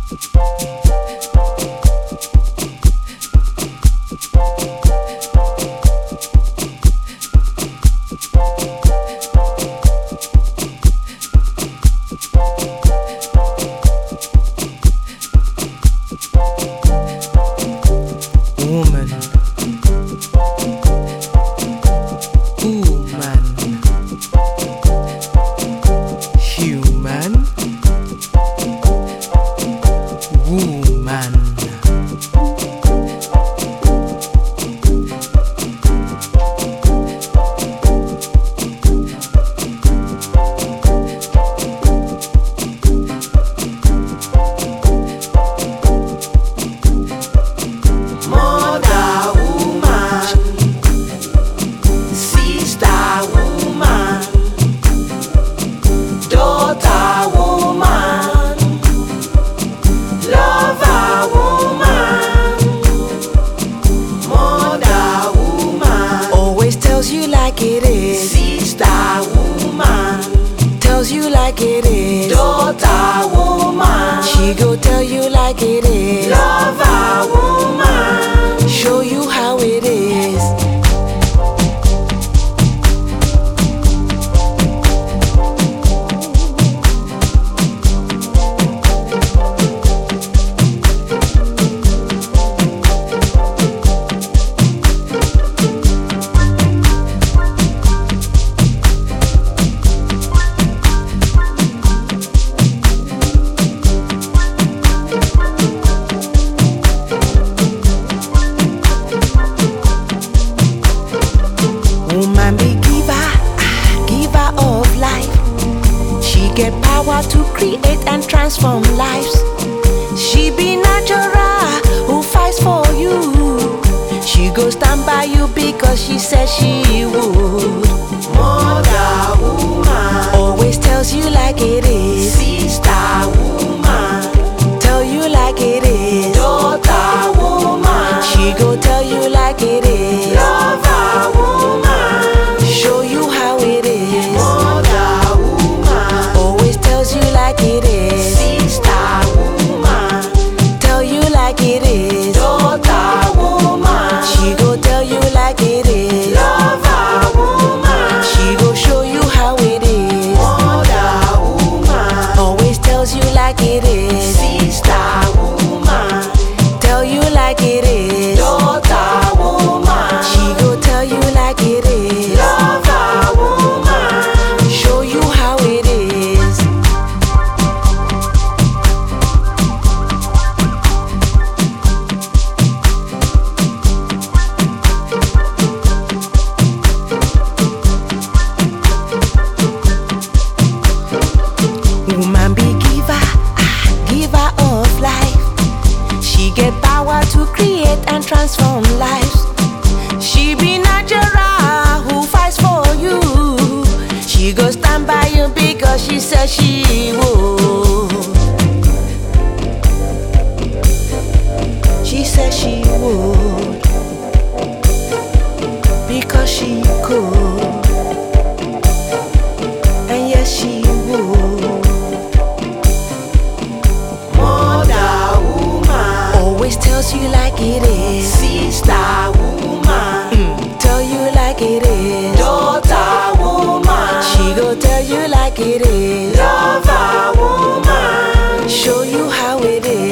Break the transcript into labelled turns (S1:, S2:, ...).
S1: Woman, woman, human, woman. Like it is, sister woman. Tells you like it is, daughter woman. She go tell you like it is, lover woman. Show you how it is. Woman be giver of life. She get power to create and transform lives. She be natural, who fights for you. She go stand by you because she said she would. Mother woman, always tells you like it is, sister woman. Tell you like it is, daughter woman. She go tell you like it is, lover woman. Show you how it is, mother woman. Always tells you like it is, sister woman. Tell you like it is, daughter woman. She go tell you like it is, lover woman. She go show you how it is, mother woman. Always tells you like it is, sister woman. Tell you like it is, daughter woman. She go tell you like it is, lover woman. Show you how it is. Woman be giver of life. She get power to create and transform lives. She be natural, who fights for you. She go stand by you because she said she would. She said she would because she could. And yes, she would. Mother woman, always tells you like it is, sister woman. Tell you like it is, daughter woman. She go tell you like it is, lover woman. Show you how it is.